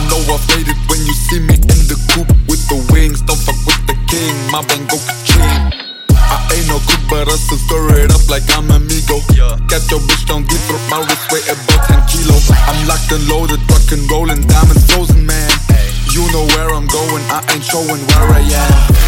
know I've made it when you see me in the coupe with the wings. Don't fuck with the king, my bang go ka-ching. I ain't no cook, but I still stir it up like I'm amigo. Got your bitch down deep, throat, my wrist weigh about 10 kilo. I'm locked and loaded, rock and rollin', diamonds frozen, man. You know where I'm going, I ain't showing where I am.